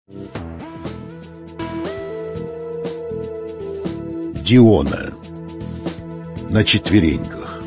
Диона на четвереньках.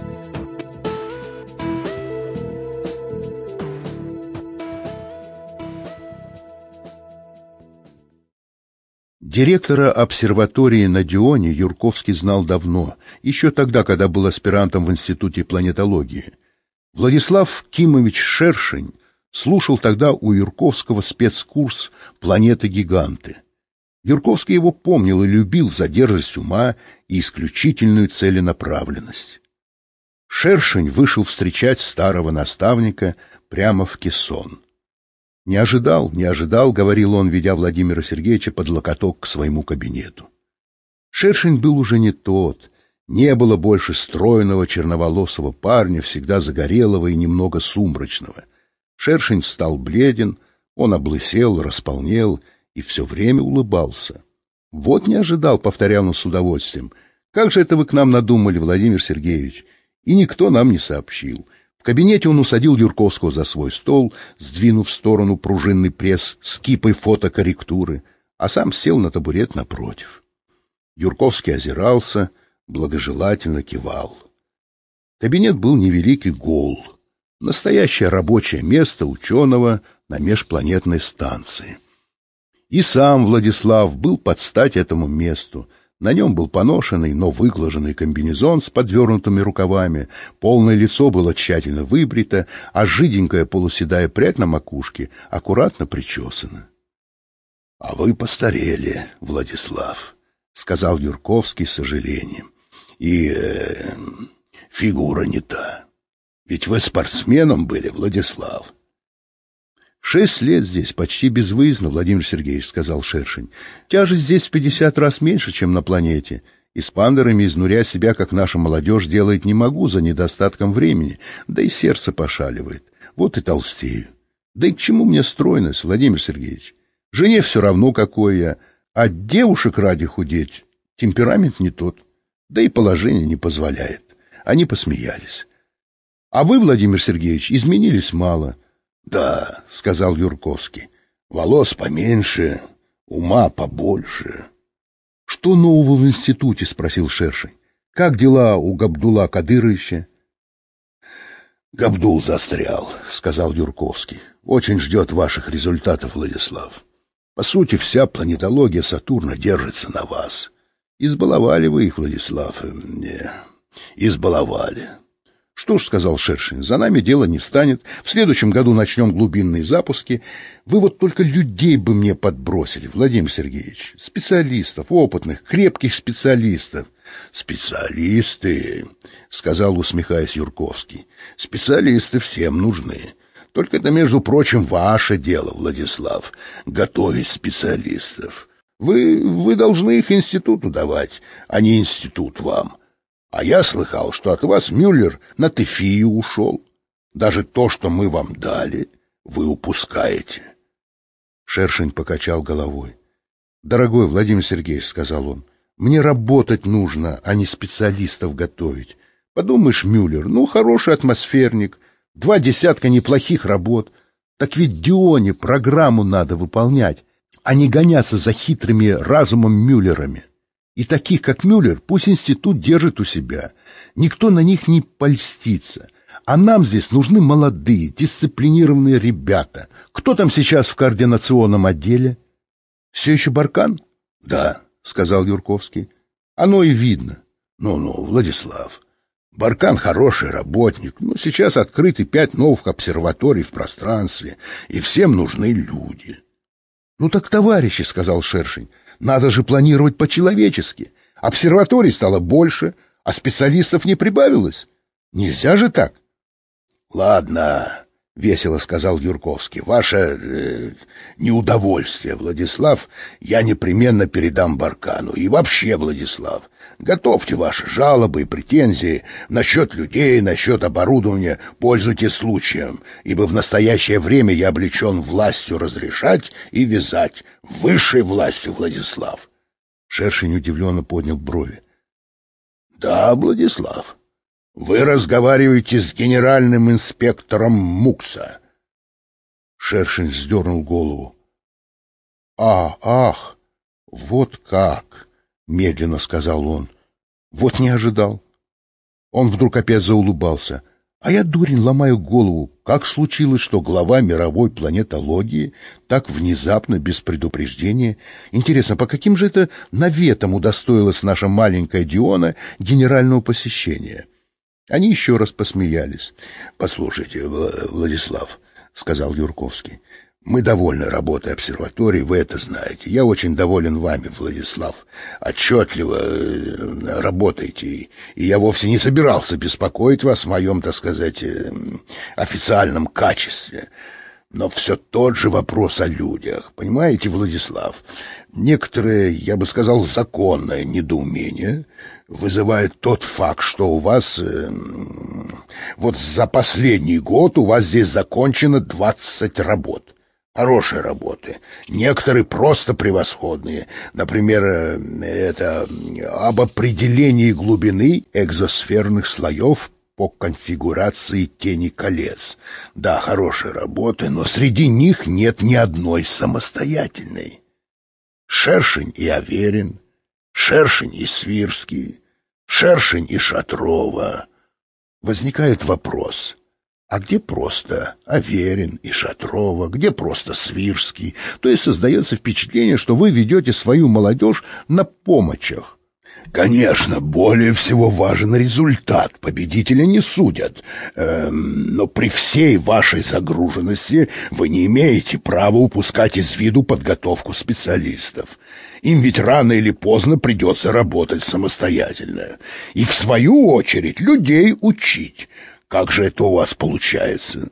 Директора обсерватории на Дионе Юрковский знал давно, еще тогда, когда был аспирантом в Институте планетологии. Владислав Кимович Шершень слушал тогда у Юрковского спецкурс «Планеты-гиганты». Юрковский его помнил и любил за дерзость ума и исключительную целенаправленность. Шершень вышел встречать старого наставника прямо в кессон. Не ожидал, — говорил он, ведя Владимира Сергеевича под локоток к своему кабинету. Шершень был уже не тот, не было больше стройного черноволосого парня, всегда загорелого и немного сумрачного. Шершень стал бледен, он облысел, располнел и все время улыбался. «Вот не ожидал», — повторял он с удовольствием. «Как же это вы к нам надумали, Владимир Сергеевич?» И никто нам не сообщил. В кабинете он усадил Юрковского за свой стол, сдвинув в сторону пружинный пресс с кипой фотокорректуры, а сам сел на табурет напротив. Юрковский озирался, благожелательно кивал. Кабинет был невелик и гол. Настоящее рабочее место ученого на межпланетной станции. И сам Владислав был под стать этому месту. На нем был поношенный, но выглаженный комбинезон с подвернутыми рукавами, полное лицо было тщательно выбрито, а жиденькая полуседая прядь на макушке аккуратно причесана. — А вы постарели, Владислав, — сказал Юрковский с сожалением. — И фигура не та. Ведь вы спортсменом были, Владислав. 6 лет здесь, почти безвыездно, Владимир Сергеевич, — сказал Шершень. Тяжесть здесь в 50 раз меньше, чем на планете. И с пандерами изнурять себя, как наша молодежь, делать не могу за недостатком времени, да и сердце пошаливает. Вот и толстею. Да и к чему мне стройность, Владимир Сергеевич? Жене все равно, какой я, а девушек ради худеть темперамент не тот, да и положение не позволяет. Они посмеялись. А вы, Владимир Сергеевич, изменились мало. — Да, — сказал Юрковский, — волос поменьше, ума побольше. — Что нового в институте? — спросил Шершень. — Как дела у Габдулла Кадыровича? — Габдул застрял, — сказал Юрковский. — Очень ждет ваших результатов, Владислав. По сути, вся планетология Сатурна держится на вас. Избаловали вы их, Владислав. Избаловали. — Что ж, — сказал Шершень, — за нами дело не станет. В следующем году начнем глубинные запуски. Вы вот только людей бы мне подбросили, Владимир Сергеевич. Специалистов, опытных, крепких специалистов. — Специалисты, — сказал, усмехаясь Юрковский. — Специалисты всем нужны. Только это, между прочим, ваше дело, Владислав, готовить специалистов. Вы должны их институту давать, а не институт вам. А я слыхал, что от вас Мюллер на Тефию ушел. Даже то, что мы вам дали, вы упускаете. Шершень покачал головой. — Дорогой Владимир Сергеевич, — сказал он, — мне работать нужно, а не специалистов готовить. Подумаешь, Мюллер, ну, хороший атмосферник, 2 десятка неплохих работ. Так ведь Дионе программу надо выполнять, а не гоняться за хитрыми разумом Мюллерами. И таких, как Мюллер, пусть институт держит у себя. Никто на них не польстится. А нам здесь нужны молодые, дисциплинированные ребята. Кто там сейчас в координационном отделе? Все еще Баркан? — Да, — сказал Юрковский. — Оно и видно. Ну, Владислав, Баркан хороший работник, но сейчас открыты 5 новых обсерваторий в пространстве, и всем нужны люди. — Ну так, товарищи, — сказал Шершень, — надо же планировать по-человечески. Обсерваторий стало больше, а специалистов не прибавилось. Нельзя же так. — Ладно, — весело сказал Юрковский, — ваше неудовольствие, Владислав, я непременно передам Баркану. И вообще, Владислав, готовьте ваши жалобы и претензии насчет людей, насчет оборудования, пользуйтесь случаем, ибо в настоящее время я облечен властью разрешать и вязать, высшей властью, Владислав. Шершень удивленно поднял брови. — Да, Владислав, вы разговариваете с генеральным инспектором МУКСа. Шершень вздернул голову. Ах, вот как, медленно сказал он. Вот не ожидал. Он вдруг опять заулыбался. А я, дурень, ломаю голову, как случилось, что глава мировой планетологии так внезапно, без предупреждения... Интересно, по каким же это наветам удостоилась наша маленькая Диона генерального посещения? Они еще раз посмеялись. — Послушайте, Владислав, — сказал Юрковский, — мы довольны работой обсерватории, вы это знаете. Я очень доволен вами, Владислав. Отчетливо работаете, и я вовсе не собирался беспокоить вас в моем, так сказать, официальном качестве. Но все тот же вопрос о людях. Понимаете, Владислав, некоторые, я бы сказал, законное недоумение вызывает тот факт, что у вас... вот за последний год у вас здесь закончено 20 работ. Хорошие работы. Некоторые просто превосходные. Например, это об определении глубины экзосферных слоев по конфигурации тени колец. Да, хорошие работы, но среди них нет ни одной самостоятельной. Шершень и Аверин, Шершень и Свирский, Шершень и Шатрова. Возникает вопрос: а где просто Аверин и Шатрова, где просто Свирский? То есть создается впечатление, что вы ведете свою молодежь на помочах. Конечно, более всего важен результат, победителя не судят. Но при всей вашей загруженности вы не имеете права упускать из виду подготовку специалистов. Им ведь рано или поздно придется работать самостоятельно. И в свою очередь людей учить. Как же это у вас получается?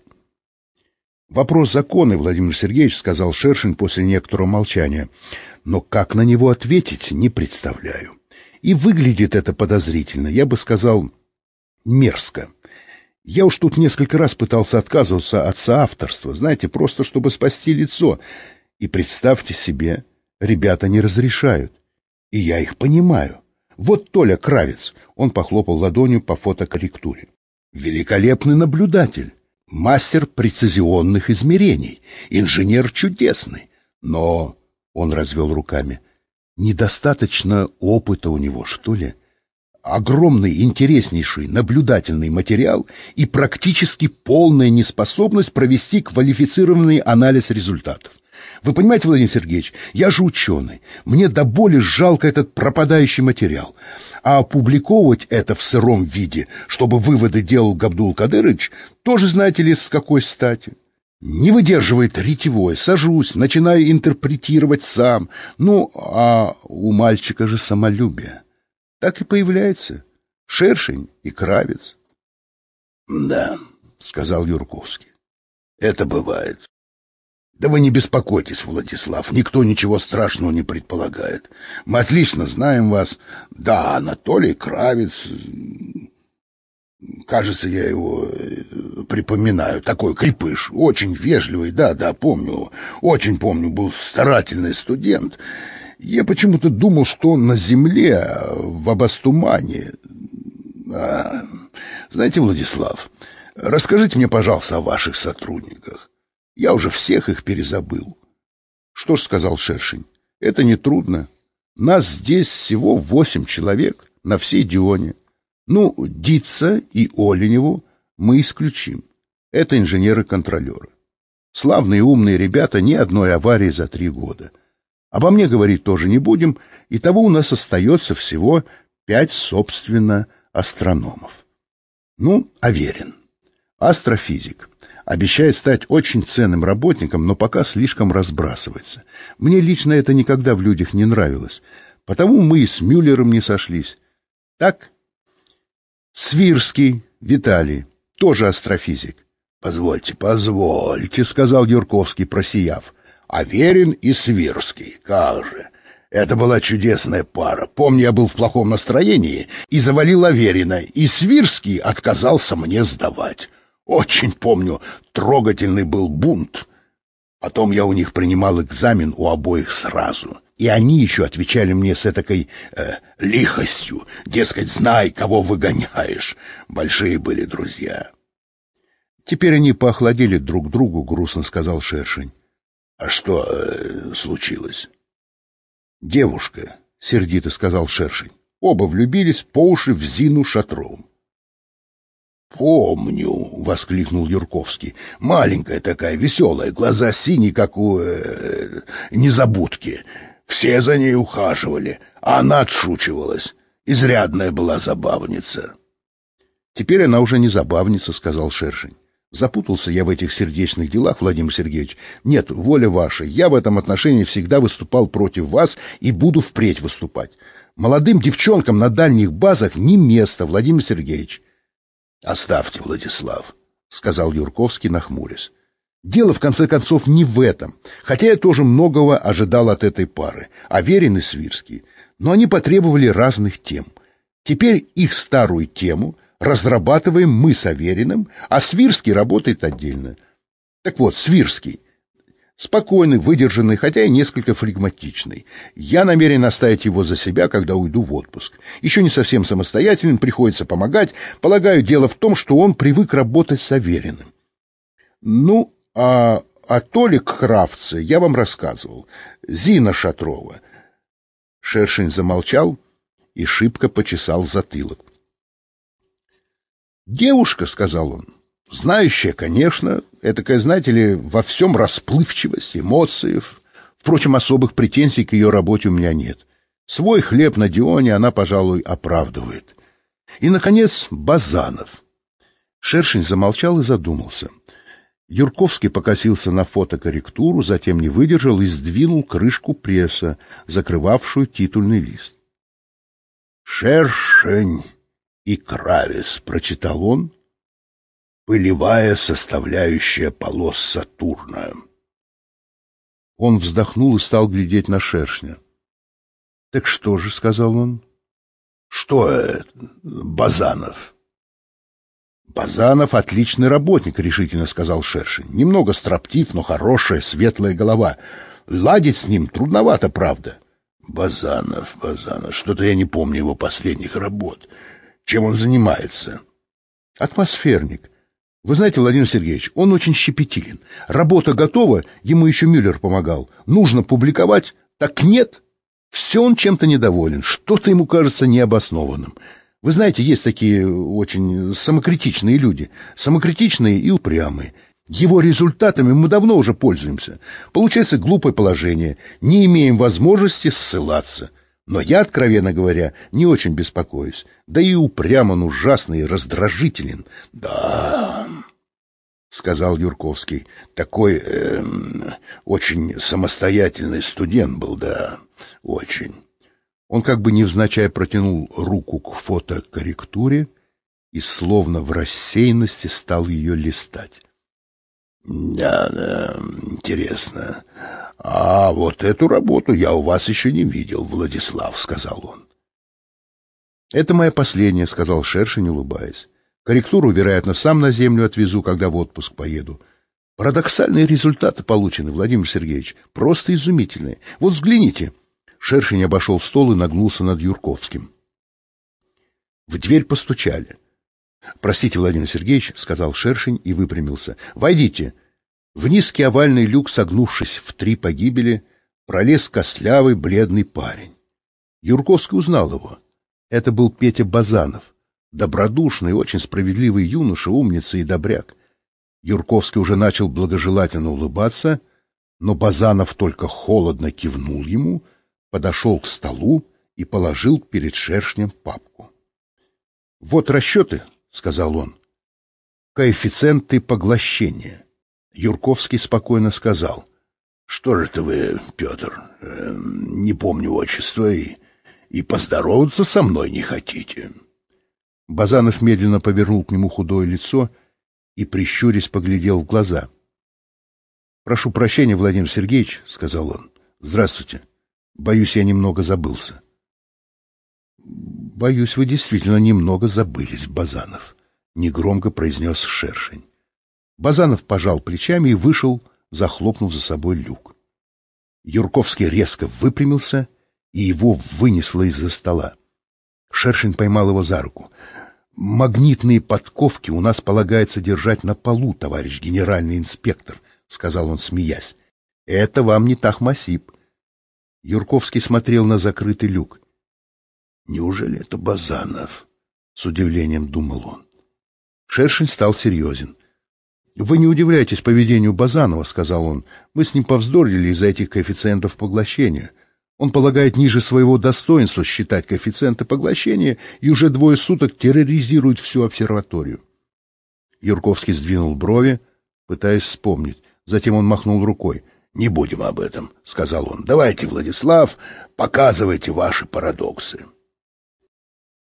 Вопрос законный, Владимир Сергеевич, сказал Шершень после некоторого молчания. Но как на него ответить, не представляю. И выглядит это подозрительно, я бы сказал, мерзко. Я уж тут несколько раз пытался отказываться от соавторства, знаете, просто чтобы спасти лицо. И представьте себе, ребята не разрешают. И я их понимаю. Вот Толя Кравец, он похлопал ладонью по фотокорректуре. Великолепный наблюдатель, мастер прецизионных измерений, инженер чудесный. Но, он развел руками, недостаточно опыта у него, что ли? Огромный, интереснейший наблюдательный материал и практически полная неспособность провести квалифицированный анализ результатов. Вы понимаете, Владимир Сергеевич, я же ученый, мне до боли жалко этот пропадающий материал. А опубликовывать это в сыром виде, чтобы выводы делал Габдул-Кадырович, тоже, знаете ли, с какой стати? Не выдерживает ретевой, сажусь, начинаю интерпретировать сам. Ну, а у мальчика же самолюбие. Так и появляется Шершень и Кравец. — Да, — сказал Юрковский, — это бывает. Да вы не беспокойтесь, Владислав, никто ничего страшного не предполагает. Мы отлично знаем вас. Да, Анатолий Кравец, кажется, я его припоминаю, такой крепыш, очень вежливый, да, помню, очень помню, был старательный студент. Я почему-то думал, что он на земле, в Абастумане. Знаете, Владислав, расскажите мне, пожалуйста, о ваших сотрудниках. Я уже всех их перезабыл. Что ж, сказал Шершень, это нетрудно. Нас здесь всего 8 человек на всей Дионе. Ну, Дица и Оленеву мы исключим. Это инженеры-контролеры. Славные умные ребята, ни одной аварии за 3 года. Обо мне говорить тоже не будем, итого у нас остается всего 5, собственно, астрономов. Ну, Аверин, астрофизик. Обещает стать очень ценным работником, но пока слишком разбрасывается. Мне лично это никогда в людях не нравилось, потому мы и с Мюллером не сошлись. Так? Свирский Виталий, тоже астрофизик. Позвольте, сказал Юрковский, просияв. Аверин и Свирский, как же. Это была чудесная пара. Помню, я был в плохом настроении и завалил Аверина, и Свирский отказался мне сдавать. Очень помню, трогательный был бунт. Потом я у них принимал экзамен у обоих сразу. И они еще отвечали мне с этакой лихостью. Дескать, знай, кого выгоняешь. Большие были друзья. Теперь они поохладели друг к другу, грустно сказал Шершень. — А что случилось? — Девушка, — сердито сказал Шершень. Оба влюбились по уши в Зину Шатрову. — Помню, — воскликнул Юрковский. — Маленькая такая, веселая, глаза синие, как у незабудки. Все за ней ухаживали, а она отшучивалась. Изрядная была забавница. — Теперь она уже не забавница, — сказал Шершень. Запутался я в этих сердечных делах, Владимир Сергеевич. Нет, воля ваша, я в этом отношении всегда выступал против вас и буду впредь выступать. Молодым девчонкам на дальних базах не место, Владимир Сергеевич. — Оставьте, Владислав, — сказал Юрковский, нахмурясь. Дело, в конце концов, не в этом, хотя я тоже многого ожидал от этой пары, Аверин и Свирский. Но они потребовали разных тем. Теперь их старую тему разрабатываем мы с Авериным, а Свирский работает отдельно. Так вот, Свирский спокойный, выдержанный, хотя и несколько флегматичный. Я намерен оставить его за себя, когда уйду в отпуск. Еще не совсем самостоятельным, приходится помогать. Полагаю, дело в том, что он привык работать с Авериным. Ну, а Толик Кравце я вам рассказывал. Зина Шатрова. Шершень замолчал и шибко почесал затылок. «Девушка», — сказал он, — «знающая, конечно, этакая, знаете ли, во всем расплывчивость, эмоции. Впрочем, особых претензий к ее работе у меня нет. Свой хлеб на Дионе она, пожалуй, оправдывает. И, наконец, Базанов». Шершень замолчал и задумался. Юрковский покосился на фотокорректуру, затем не выдержал и сдвинул крышку пресса, закрывавшую титульный лист. «Шершень и Кравец», — прочитал он, — «пылевая составляющая полос Сатурна». Он вздохнул и стал глядеть на Шершня. «Так что же?» — сказал он. «Что это, Базанов?» «Базанов — отличный работник», — решительно сказал Шершень. «Немного строптив, но хорошая, светлая голова. Ладить с ним трудновато, правда». «Базанов, что-то я не помню его последних работ. Чем он занимается?» «Атмосферник. Вы знаете, Владимир Сергеевич, он очень щепетилен. Работа готова, ему еще Мюллер помогал. Нужно публиковать, так нет. Все он чем-то недоволен, что-то ему кажется необоснованным. Вы знаете, есть такие очень самокритичные люди, самокритичные и упрямые. Его результатами мы давно уже пользуемся. Получается глупое положение, не имеем возможности ссылаться. Но я, откровенно говоря, не очень беспокоюсь. Да и упрям он ужасный и раздражителен». «Да», — сказал Юрковский, — «такой очень самостоятельный студент был, да, очень». Он как бы невзначай протянул руку к фотокорректуре и словно в рассеянности стал ее листать. «Да, интересно. А вот эту работу я у вас еще не видел, Владислав», — сказал он. «Это моя последняя», — сказал Шершень, улыбаясь. «Корректуру, вероятно, сам на землю отвезу, когда в отпуск поеду. Парадоксальные результаты получены, Владимир Сергеевич, просто изумительные. Вот взгляните». Шершень обошел стол и нагнулся над Юрковским. В дверь постучали. «Простите, Владимир Сергеевич», — сказал Шершень и выпрямился. «Войдите». В низкий овальный люк, согнувшись в 3 погибели, пролез костлявый бледный парень. Юрковский узнал его. Это был Петя Базанов, добродушный, очень справедливый юноша, умница и добряк. Юрковский уже начал благожелательно улыбаться, но Базанов только холодно кивнул ему, подошел к столу и положил перед Шершнем папку. «Вот расчеты», — сказал он, — «коэффициенты поглощения». Юрковский спокойно сказал: «Что же это вы, Петр, не помню отчества, и поздороваться со мной не хотите?» Базанов медленно повернул к нему худое лицо и, прищурясь, поглядел в глаза. «Прошу прощения, Владимир Сергеевич», — сказал он. «Здравствуйте. Боюсь, я немного забылся». «Боюсь, вы действительно немного забылись, Базанов», — негромко произнес Шершень. Базанов пожал плечами и вышел, захлопнув за собой люк. Юрковский резко выпрямился, и его вынесло из-за стола. Шершень поймал его за руку. «Магнитные подковки у нас полагается держать на полу, товарищ генеральный инспектор», — сказал он, смеясь. Это вам не Тахмасип. Юрковский смотрел на закрытый люк. Неужели это Базанов? С удивлением думал он. Шершень стал серьезен. «Вы не удивляйтесь поведению Базанова», — сказал он. «Мы с ним повздорили из-за этих коэффициентов поглощения. Он полагает ниже своего достоинства считать коэффициенты поглощения и уже 2 суток терроризирует всю обсерваторию». Юрковский сдвинул брови, пытаясь вспомнить. Затем он махнул рукой. «Не будем об этом», — сказал он. «Давайте, Владислав, показывайте ваши парадоксы».